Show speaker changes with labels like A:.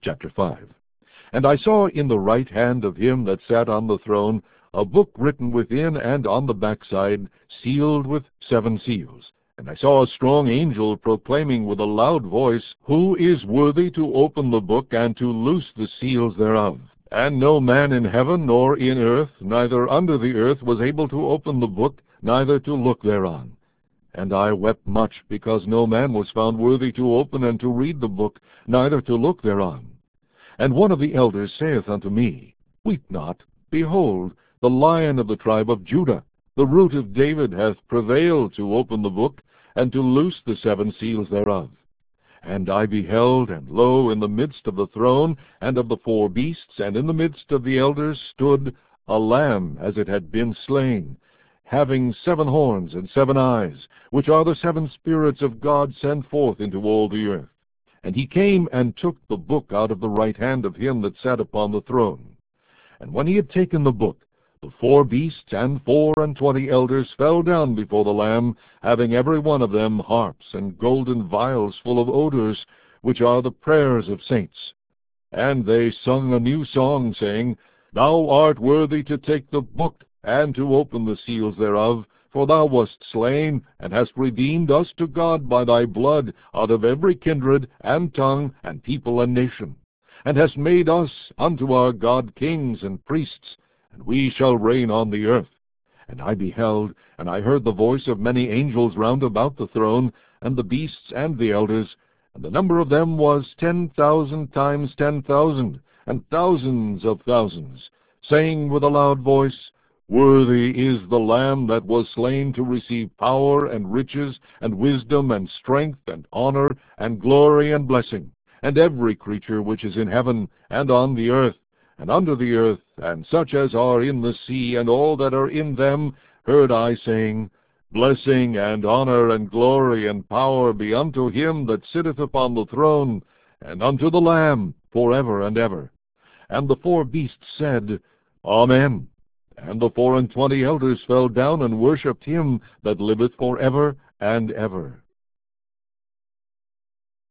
A: Chapter 5. And I saw in the right hand of him that sat on the throne a book written within and on the backside, sealed with 7 seals. And I saw a strong angel proclaiming with a loud voice, Who is worthy to open the book and to loose the seals thereof? And no man in heaven nor in earth, neither under the earth, was able to open the book, neither to look thereon. And I wept much, because no man was found worthy to open and to read the book, neither to look thereon. And one of the elders saith unto me, Weep not, behold, the Lion of the tribe of Judah, the Root of David, hath prevailed to open the book, and to loose the 7 seals thereof. And I beheld, and lo, in the midst of the throne, and of the 4 beasts, and in the midst of the elders, stood a Lamb as it had been slain, having 7 horns and 7 eyes, which are the 7 spirits of God sent forth into all the earth. And he came and took the book out of the right hand of him that sat upon the throne. And when he had taken the book, the 4 beasts and 24 elders fell down before the Lamb, having every one of them harps and golden vials full of odors, which are the prayers of saints. And they sung a new song, saying, Thou art worthy to take the book, and to open the seals thereof, for thou wast slain, and hast redeemed us to God by thy blood out of every kindred, and tongue, and people, and nation, and hast made us unto our God kings and priests, and we shall reign on the earth. And I beheld, and I heard the voice of many angels round about the throne, and the beasts and the elders, and the number of them was 10,000 times 10,000, and thousands of thousands, saying with a loud voice, Worthy is the Lamb that was slain to receive power and riches and wisdom and strength and honor and glory and blessing. And every creature which is in heaven and on the earth and under the earth, and such as are in the sea, and all that are in them, heard I saying, Blessing and honor and glory and power be unto him that sitteth upon the throne, and unto the Lamb forever and ever. And the 4 beasts said, Amen. And the 24 elders fell down and worshipped him that liveth forever and ever.